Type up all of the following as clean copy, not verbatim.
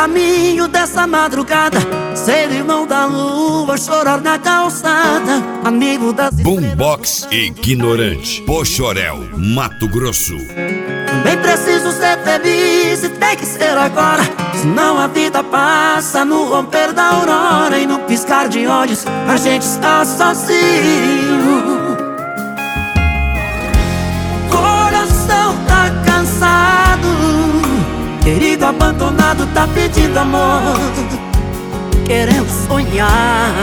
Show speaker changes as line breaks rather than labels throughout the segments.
caminho dessa madrugada, ser irmão da lua, chorar na calçada, amigo das
Boombox Ignorante, Poxoréu, Mato Grosso.
Também preciso ser feliz e tem que ser agora, senão a vida passa no romper da aurora. E no piscar de olhos a gente está sozinho. Coração tá cansado, querido abandonado tá pedindo amor, querendo sonhar.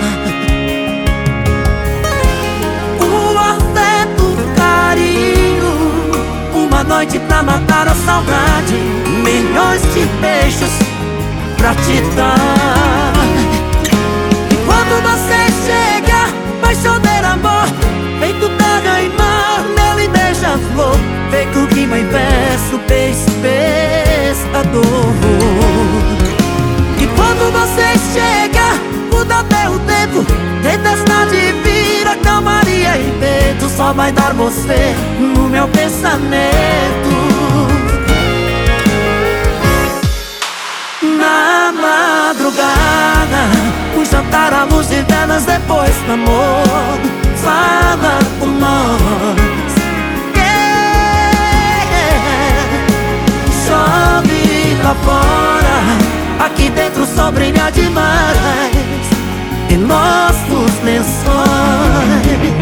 O afeto, o carinho, uma noite pra matar a saudade, milhões de beijos pra te dar. E quando você chega, vai chover amor, feito terra e mar, nele beija-flor, feito rima em verso, beijo, pescador. E quando você chega, muda até o tempo, tempestade vira calmaria e vento, só vai dar você no meu pensamento. Na madrugada, o jantar à luz de velas, depois do amor, fala por nós. Chove lá fora, aqui dentro o sol brilha demais em nossos lençóis.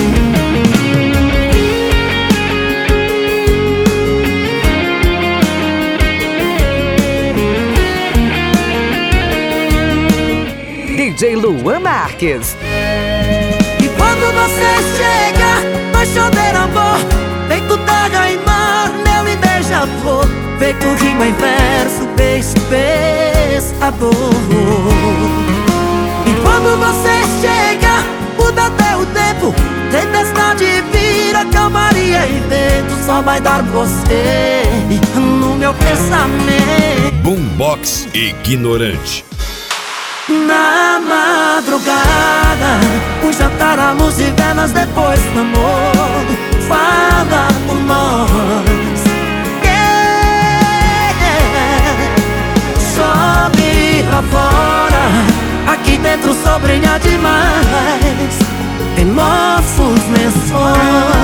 DJ Luan Marques.
E quando você chega, vai chover amor, feito terra e mar, nele beija-flor, feito rima em verso, beijo, pescador. E quando você chega, muda até o tempo, tempestade vira calmaria e vento, só vai dar você no meu pensamento.
Boombox Ignorante.
Na madrugada, o jantar à luz de velas, depois do amor, fala por nós. Chove lá fora, aqui dentro o sol brilha demais em nossos lençóis.